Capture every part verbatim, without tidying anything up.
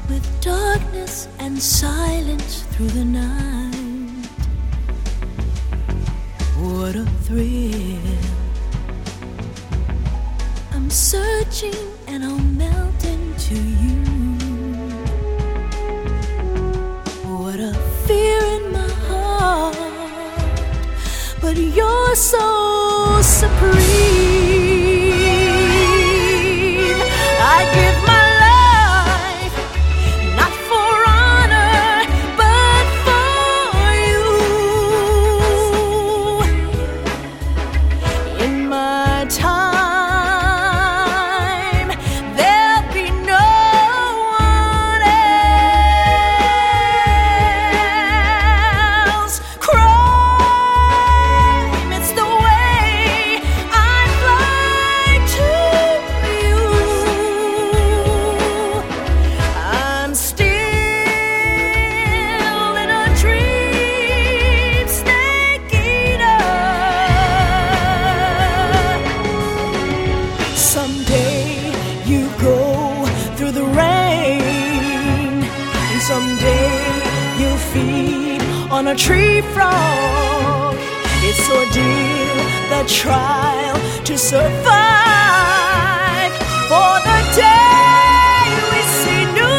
with darkness and silence through the night. What a thrill. I'm searching and I'll melt into you. What a fear in my heart, but you're so supreme. I give my life, not for honor, but for you. In my time, there'll be no one else. Crime, it's the way I fly to you. I'm still in a dream, snake eater. Someday you go through the rain, and someday you'll feed on a tree frog. It's ordeal, the trial to survive for the day we see new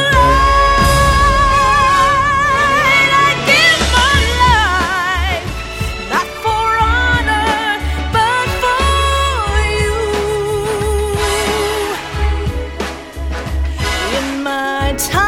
light. I give my life, not for honor, but for you. In my time